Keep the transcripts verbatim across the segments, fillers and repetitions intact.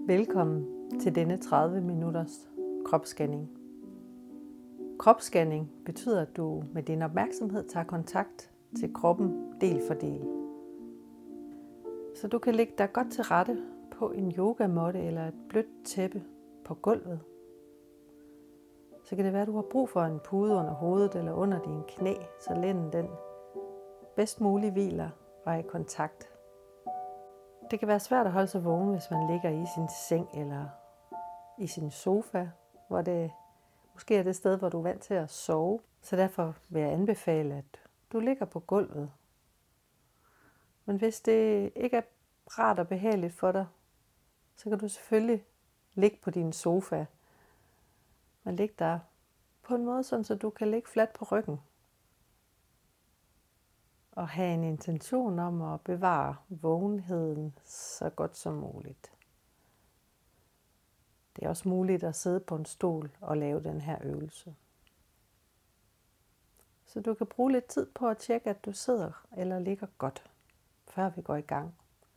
Velkommen til denne tredive minutters kropsscanning. Kropsscanning betyder, at du med din opmærksomhed tager kontakt til kroppen del for del. Så du kan lægge dig godt til rette på en yogamåtte eller et blødt tæppe på gulvet. Så kan det være, at du har brug for en pude under hovedet eller under dine knæ, så lænden den bedst muligt hviler og er i kontakt. Det kan være svært at holde sig vågen, hvis man ligger i sin seng eller i sin sofa, hvor det måske er det sted, hvor du er vant til at sove. Så derfor vil jeg anbefale, at du ligger på gulvet. Men hvis det ikke er rart og behageligt for dig, så kan du selvfølgelig ligge på din sofa. Men ligge der på en måde, så du kan ligge fladt på ryggen. Og have en intention om at bevare vågenheden så godt som muligt. Det er også muligt at sidde på en stol og lave den her øvelse. Så du kan bruge lidt tid på at tjekke, at du sidder eller ligger godt, før vi går i gang.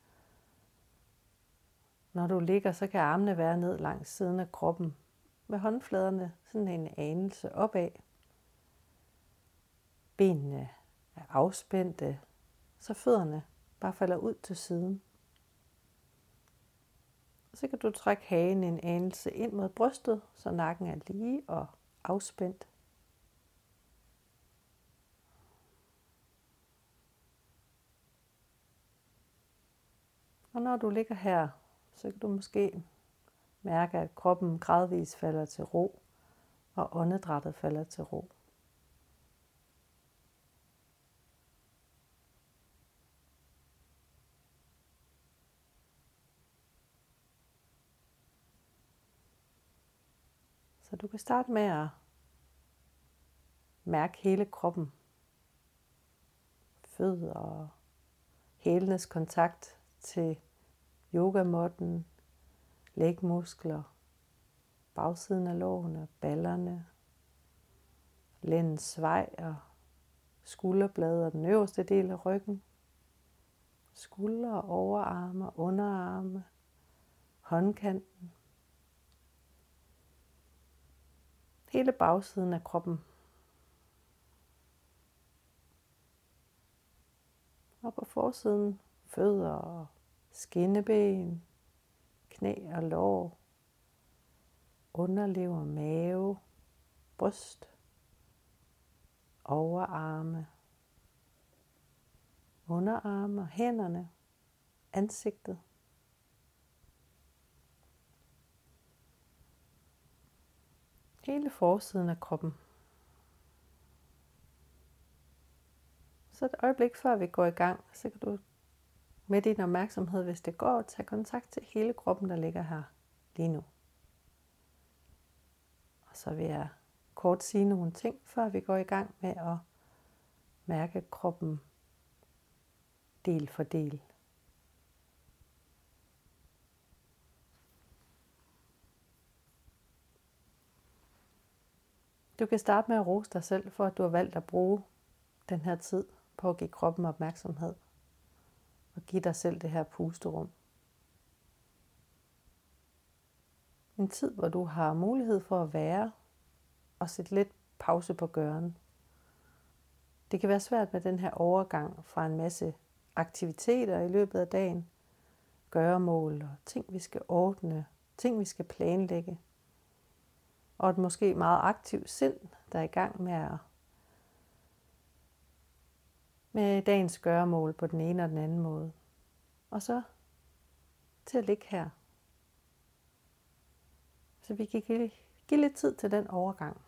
Når du ligger, så kan armene være ned langs siden af kroppen, med håndfladerne sådan en anelse opad. Benene er afspændte, så fødderne bare falder ud til siden. Så kan du trække hagen en anelse ind mod brystet, så nakken er lige og afspændt. Og når du ligger her, så kan du måske mærke, at kroppen gradvist falder til ro, og åndedrættet falder til ro. Så du kan starte med at mærke hele kroppen. Fødder og hælenes kontakt til yogamåtten, lægmuskler, bagsiden af lårene, ballerne, lændens vej og skulderbladet og den øverste del af ryggen. Skuldre, overarme, underarme, håndkanten. Hele bagsiden af kroppen. Og på forsiden fødder og skinneben, knæ og lår, underlever, mave, bryst, overarme, underarme, hænderne, ansigtet. Hele forsiden af kroppen. Så et øjeblik før vi går i gang, så kan du med din opmærksomhed, hvis det går, tage kontakt til hele kroppen, der ligger her lige nu. Og så vil jeg kort sige nogle ting, før vi går i gang med at mærke kroppen del for del. Du kan starte med at rose dig selv for, at du har valgt at bruge den her tid på at give kroppen opmærksomhed. Og give dig selv det her pusterum. En tid, hvor du har mulighed for at være og sætte lidt pause på gøren. Det kan være svært med den her overgang fra en masse aktiviteter i løbet af dagen. Gøremål og ting, vi skal ordne, ting, vi skal planlægge. Og et måske meget aktivt sind, der er i gang med at med dagens gøremål på den ene og den anden måde. Og så til at ligge her. Så vi kan give, give lidt tid til den overgang.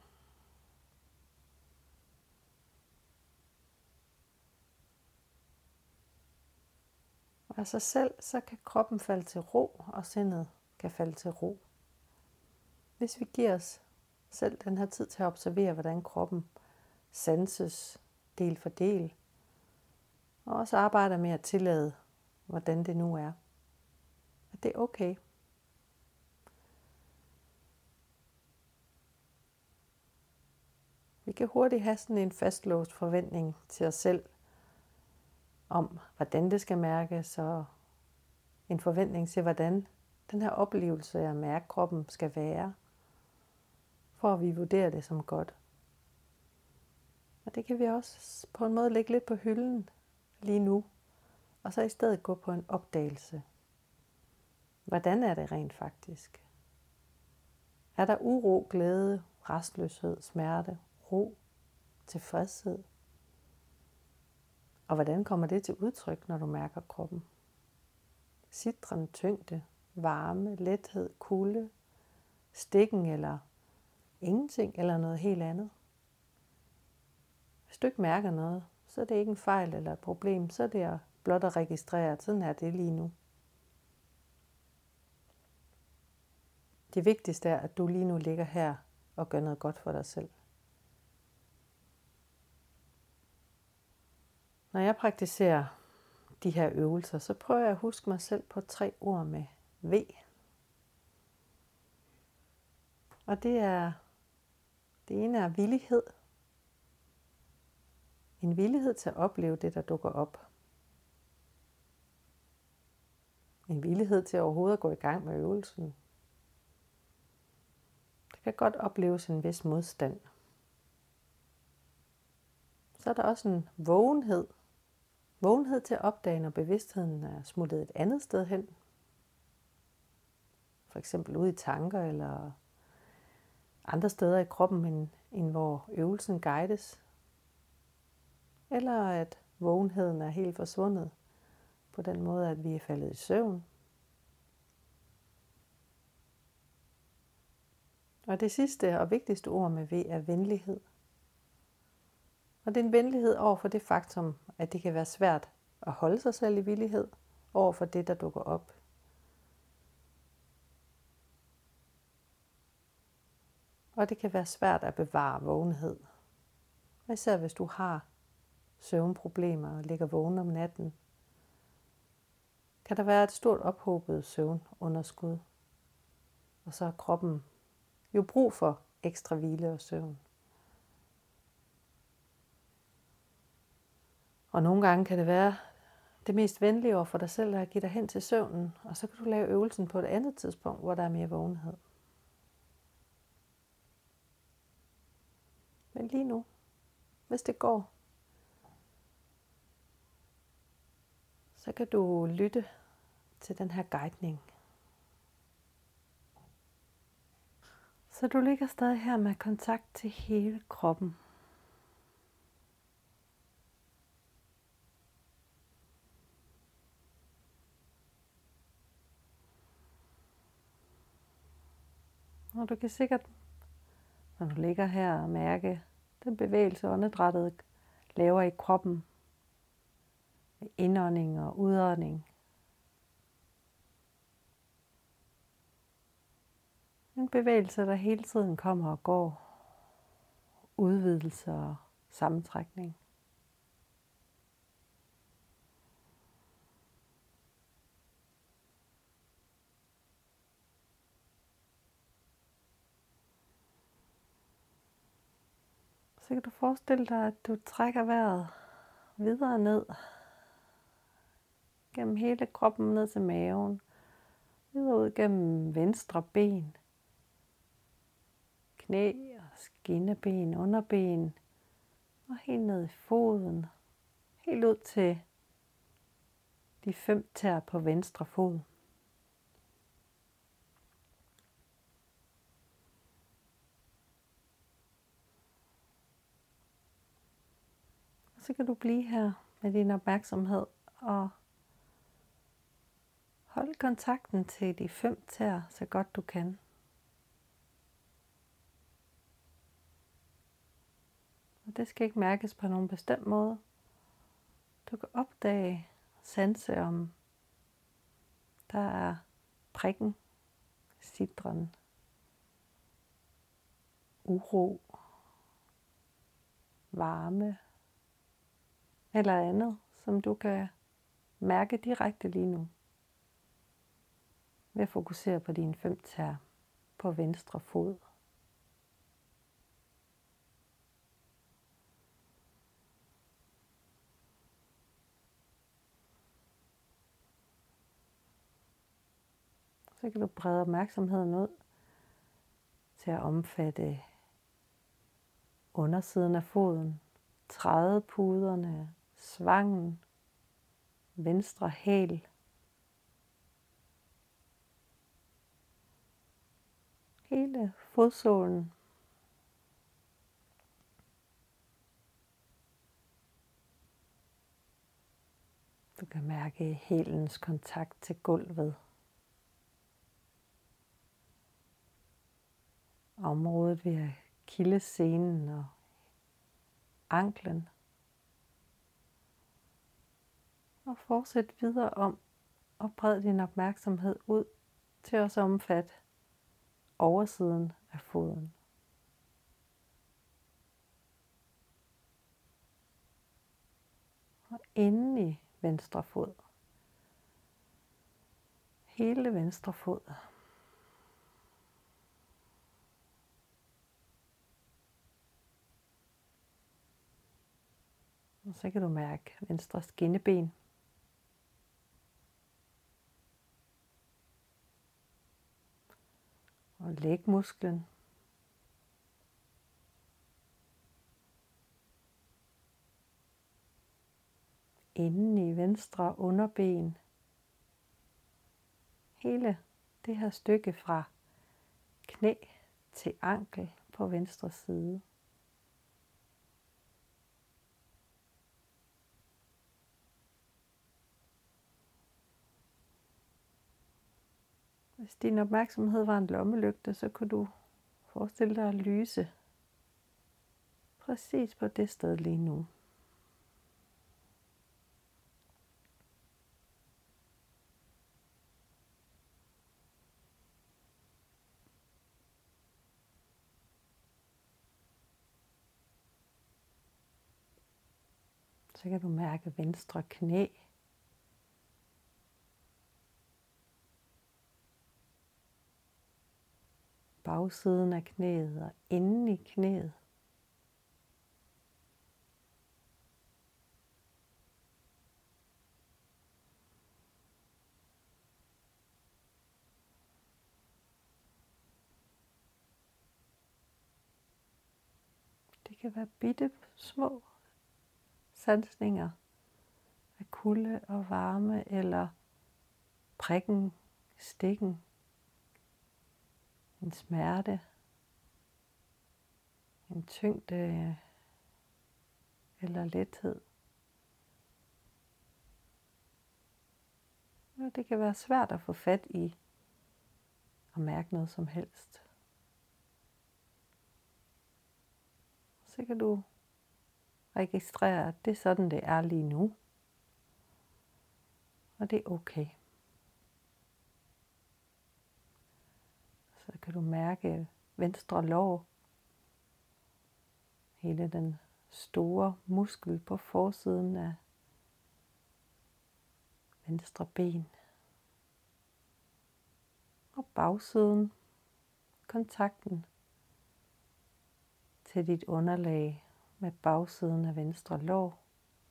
Og af sig selv, så kan kroppen falde til ro, og sindet kan falde til ro. Hvis vi giver os selv den her tid til at observere, hvordan kroppen sanses del for del, og også arbejder med at tillade, hvordan det nu er. At det er okay. Vi kan hurtigt have sådan en fastlåst forventning til os selv, om hvordan det skal mærkes, og en forventning til, hvordan den her oplevelse af at mærke kroppen skal være, for at vi vurderer det som godt. Og det kan vi også på en måde lægge lidt på hylden lige nu, og så i stedet gå på en opdagelse. Hvordan er det rent faktisk? Er der uro, glæde, rastløshed, smerte, ro, tilfredshed? Og hvordan kommer det til udtryk, når du mærker kroppen? Sidren, tyngde, varme, lethed, kulde, stikken eller ingenting eller noget helt andet. Hvis du ikke mærker noget, så er det ikke en fejl eller et problem, så er det at blot at registrere, at sådan er det lige nu. Det vigtigste er, at du lige nu ligger her og gør noget godt for dig selv. Når jeg praktiserer de her øvelser, så prøver jeg at huske mig selv på tre ord med V. Og det er, det ene er villighed. En villighed til at opleve det, der dukker op. En villighed til overhovedet at gå i gang med øvelsen. Det kan godt opleves en vis modstand. Så er der også en vågenhed. Vågenhed til at opdage, når bevidstheden er smuttet et andet sted hen. For eksempel ud i tanker eller andre steder i kroppen, end, end hvor øvelsen guides. Eller at vågenheden er helt forsvundet på den måde, at vi er faldet i søvn. Og det sidste og vigtigste ord med V er venlighed. Og det er en venlighed over for det faktum, at det kan være svært at holde sig selv i villighed over for det, der dukker op. Og det kan være svært at bevare vågenhed. Især hvis du har søvnproblemer og ligger vågen om natten, kan der være et stort ophobet søvnunderskud. Og så har kroppen jo brug for ekstra hvile og søvn. Og nogle gange kan det være det mest venlige over for dig selv, at give dig hen til søvnen, og så kan du lave øvelsen på et andet tidspunkt, hvor der er mere vågenhed. Men lige nu, hvis det går, så kan du lytte til den her guidning. Så du ligger stadig her med kontakt til hele kroppen. Og du kan sikkert, når du ligger her, mærke den bevægelse, åndedrættet laver i kroppen. Indånding og udånding. En bevægelse, der hele tiden kommer og går. Udvidelse og sammentrækning. Så kan du forestille dig, at du trækker vejret videre ned. Gennem hele kroppen ned til maven. Videre ud gennem venstre ben. Knæ og skinneben, underben. Og helt ned i foden. Helt ud til de fem tæer på venstre fod. Og så kan du blive her med din opmærksomhed og hold kontakten til de fem tæer så godt du kan. Og det skal ikke mærkes på nogen bestemt måde. Du kan opdage, sanse om der er prikken, sidren, uro, varme eller andet, som du kan mærke direkte lige nu. Ved at fokusere på dine fem tæer på venstre fod. Så kan du brede opmærksomheden ud til at omfatte undersiden af foden, trædepuderne, svangen, venstre hæl, hele fodsålen. Du kan mærke hælens kontakt til gulvet. Området ved akillessenen og anklen. Og fortsæt videre om og bred din opmærksomhed ud til også at omfatte oversiden af foden. Og inden i venstre fod. Hele venstre fod. Og så kan du mærke venstre skinneben. Og lægmusklen. Inden i venstre underben. Hele det her stykke fra knæ til ankel på venstre side. Hvis din opmærksomhed var en lommelygte, så kunne du forestille dig at lyse præcis på det sted lige nu. Så kan du mærke venstre knæ. Bagsiden af knæet og inden i knæet. Det kan være bitte små sansninger af kulde og varme eller prikken, stikken, en smerte, en tyngde eller lethed. Og det kan være svært at få fat i og mærke noget som helst. Så kan du registrere, at det er sådan, det er lige nu. Og det er okay. Så kan du mærke venstre lår. Hele den store muskel på forsiden af venstre ben. Og bagsiden. Kontakten til dit underlag med bagsiden af venstre lår.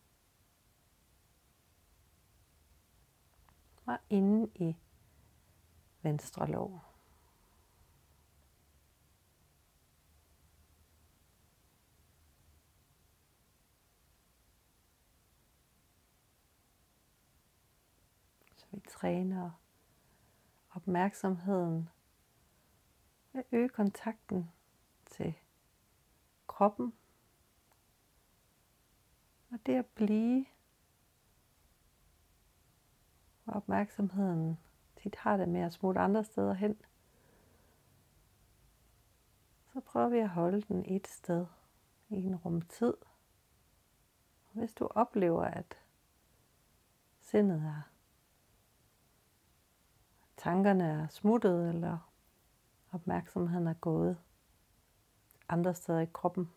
Og inde i venstre lår. Så vi træner opmærksomheden at øge kontakten til kroppen. Og det at blive, hvor opmærksomheden tit har det med at smutte andre steder hen. Så prøver vi at holde den et sted i en rumtid. Hvis du oplever, at sindet er, tankerne er smuttet, eller opmærksomheden er gået andre steder i kroppen,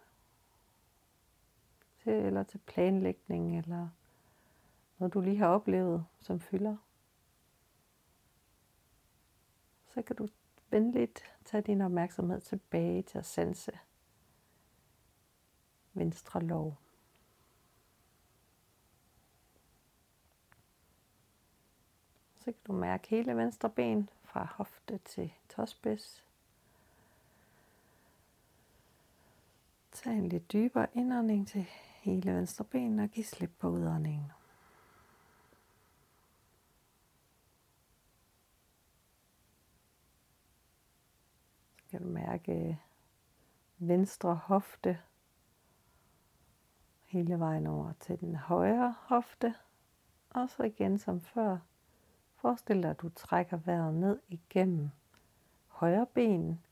til, eller til planlægning, eller noget du lige har oplevet, som fylder, så kan du venligt tage din opmærksomhed tilbage til at sanse venstre lår. Så kan du mærke hele venstre ben fra hofte til tåspids. Tag en lidt dybere indånding til hele venstre ben og giv slip på udåndingen. Så kan du mærke venstre hofte hele vejen over til den højre hofte. Og så igen som før. Forestil dig, at du trækker vejret ned igennem højre ben.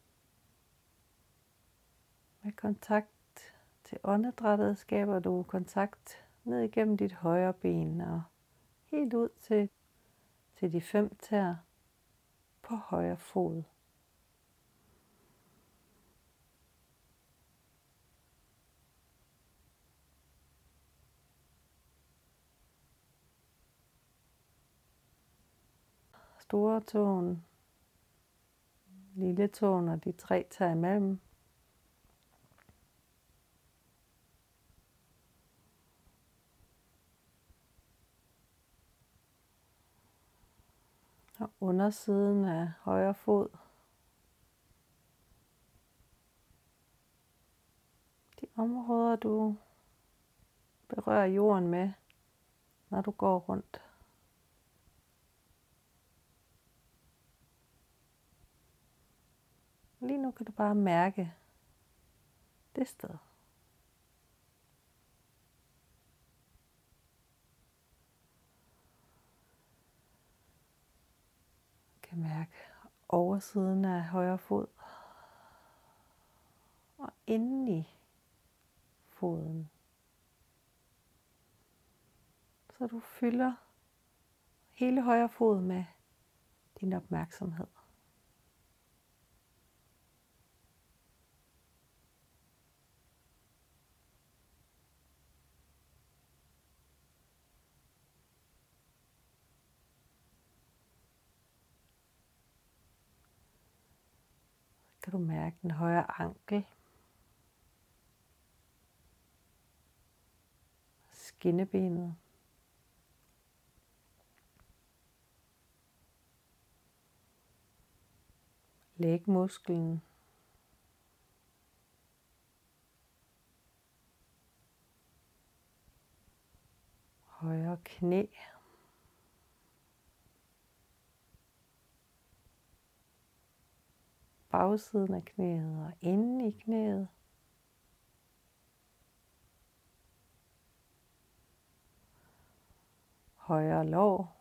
Med kontakt til åndedrættet skaber du kontakt ned igennem dit højre ben og helt ud til, til de fem tæer på højre fod. Store tåen, lille tåen og de tre tæer imellem. Og undersiden af højre fod. De områder, du berører jorden med, når du går rundt. Lige nu kan du bare mærke det sted. Du kan mærke oversiden af højre fod. Og inde i foden. Så du fylder hele højre fod med din opmærksomhed. Kan du mærke den højre ankel, skinnebenet, lægmusklen, højre knæ, bagsiden af knæet og inde i knæet. Højre lår.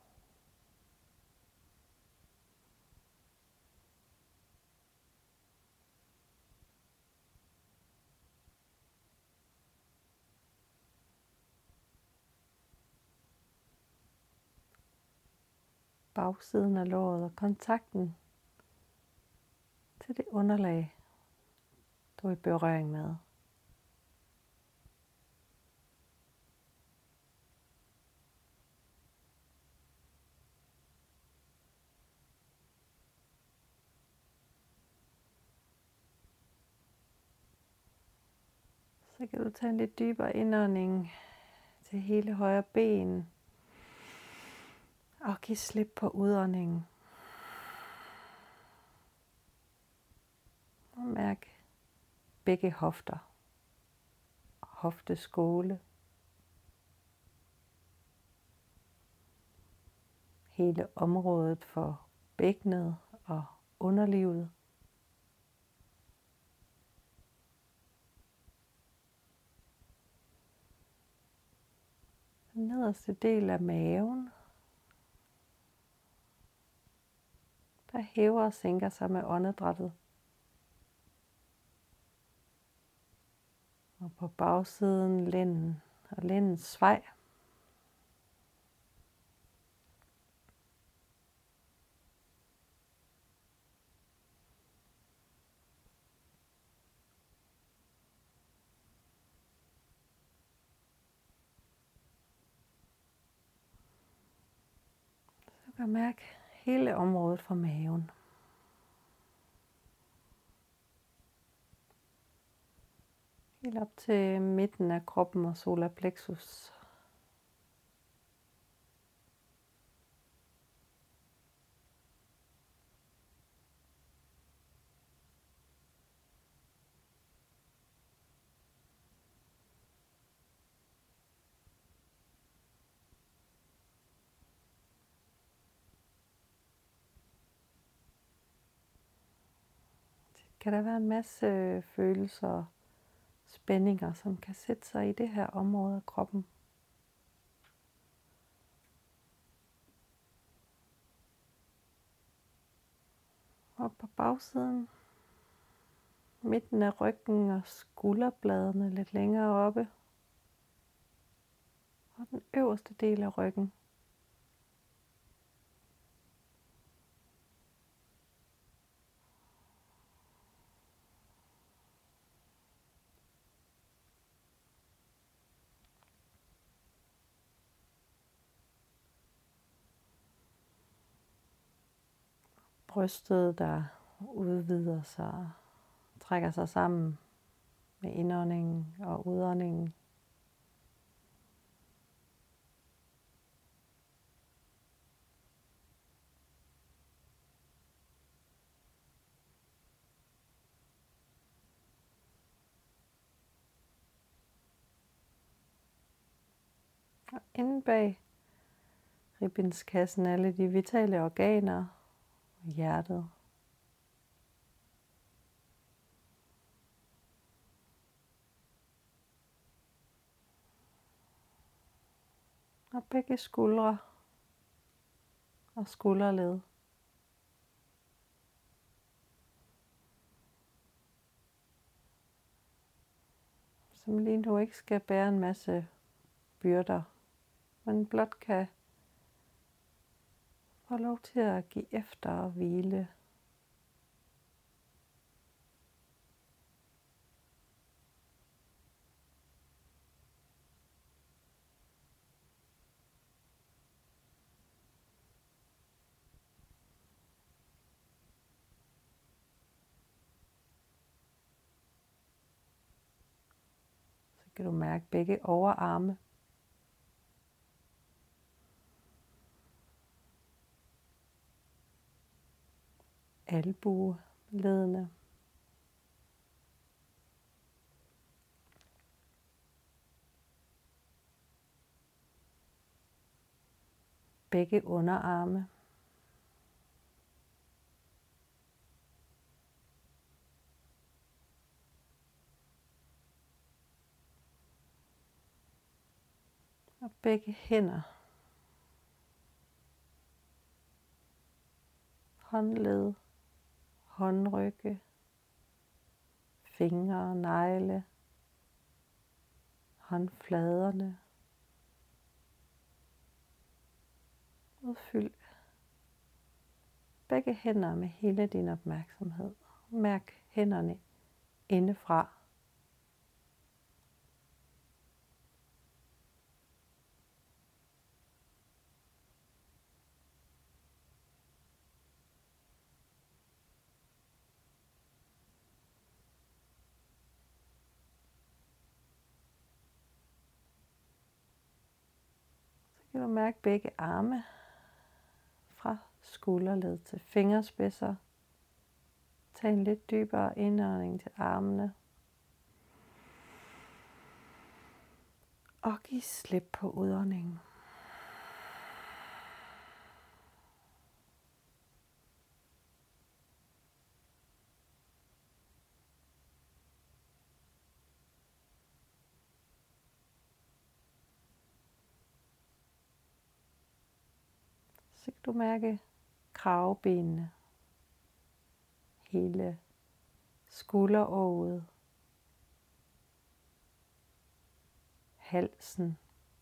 Bagsiden af låret og kontakten til det underlag, du er i berøring med. Så kan du tage en lidt dybere indånding til hele højre ben. Og giv slip på udåndingen. Og mærk begge hofter. Hofteskåle. Hele området for bækkenet og underlivet. Den nederste del af maven, der hæver og sænker sig med åndedrættet. Og på bagsiden lænden og lændens svej. Så kan du mærke hele området for maven. Helt op til midten af kroppen og solar plexus. kan der være en masse følelser og spændinger, som kan sætte sig i det her område af kroppen. Og på bagsiden, midten af ryggen og skulderbladene lidt længere oppe. Og den øverste del af ryggen. Brystet, der udvider sig, trækker sig sammen med indåndingen og udåndingen. Og inde bag ribbindskassen alle de vitale organer og hjertet. Og begge skuldre og skulderled. Som lige nu ikke skal bære en masse byrder, men blot kan få lov til at give efter og hvile. Så kan du mærke begge overarme. Albueledene. Begge underarme. Og begge hænder. Håndled, håndrygge, fingre, negle, håndfladerne. Udfyld begge hænder med hele din opmærksomhed. Mærk hænderne indefra. Så kan du mærke begge arme fra skulderled til fingerspidser. Tag en lidt dybere indånding til armene. Og giv slip på udåndingen. Så kan du mærke kravebenene, hele skulderovet, halsen,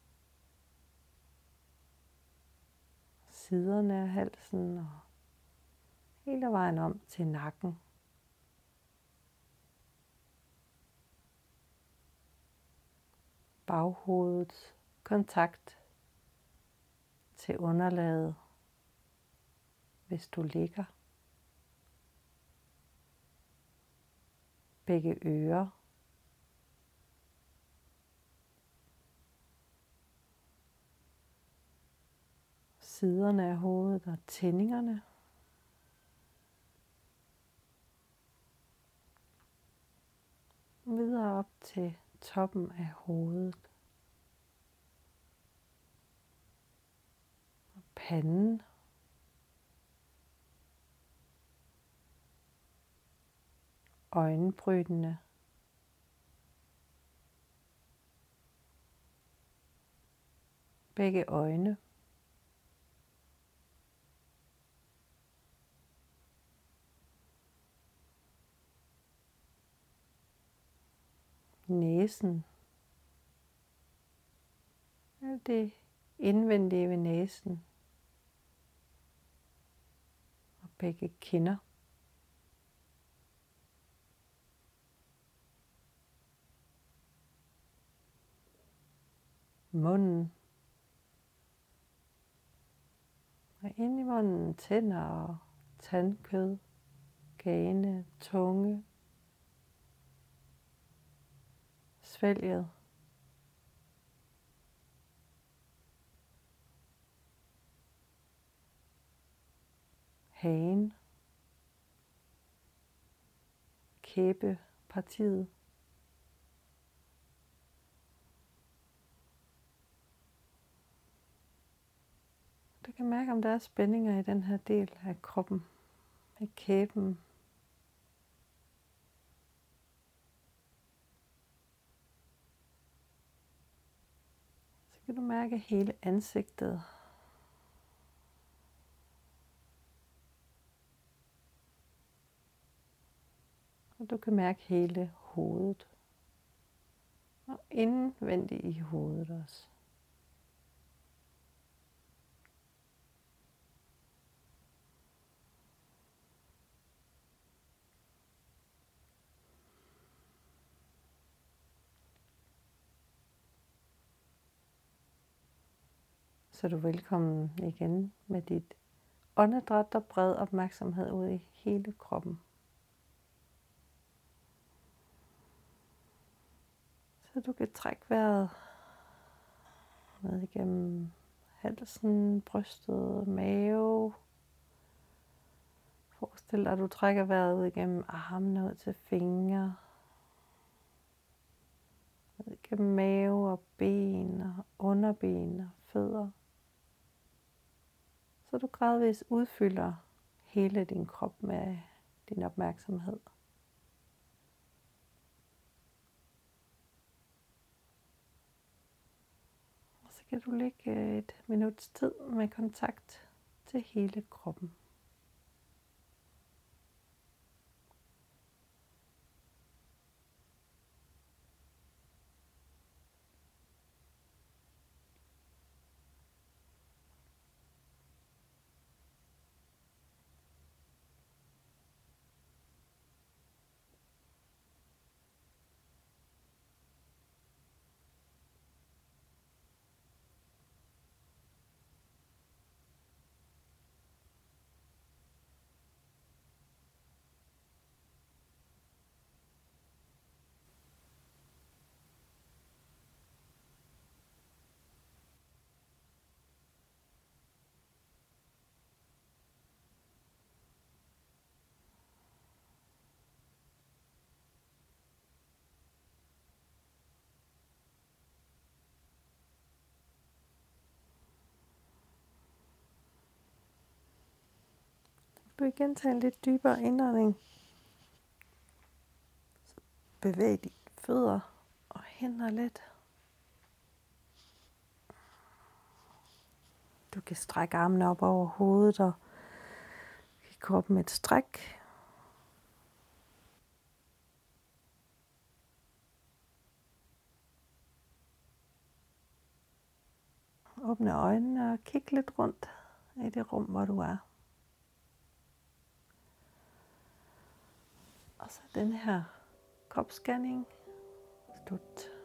siderne af halsen og hele vejen om til nakken. Baghovedets kontakt til underlaget, hvis du ligger. Begge ører. Siderne af hovedet og tændingerne. Videre op til toppen af hovedet. Og panden. øjenbrynene, begge øjne, næsen, alt det indvendige ved næsen, og begge kinder. Munden, og ind i munden tænder og tandkød, gane, tunge, svælget, hagen, kæbepartiet, du kan mærke, om der er spændinger i den her del af kroppen, i kæben. Så kan du mærke hele ansigtet. Og du kan mærke hele hovedet. Og indvendigt i hovedet også. Så er du velkommen igen med dit åndedræt og bred opmærksomhed ud i hele kroppen. Så du kan trække vejret ned igennem halsen, brystet, mave. Forestil dig, at du trækker vejret ud igennem armene ud til fingre. Ned igennem mave og ben og underben og fødder. Så du gradvist udfylder hele din krop med din opmærksomhed. Og så kan du lægge et minuts tid med kontakt til hele kroppen. Du vil igen tage en lidt dybere indånding. Bevæg dine fødder og hænder lidt. Du kan strække armene op over hovedet og give kroppen et stræk. Åbne øjnene og kig lidt rundt i det rum, hvor du er. Og så den her kropsscanning. Slut.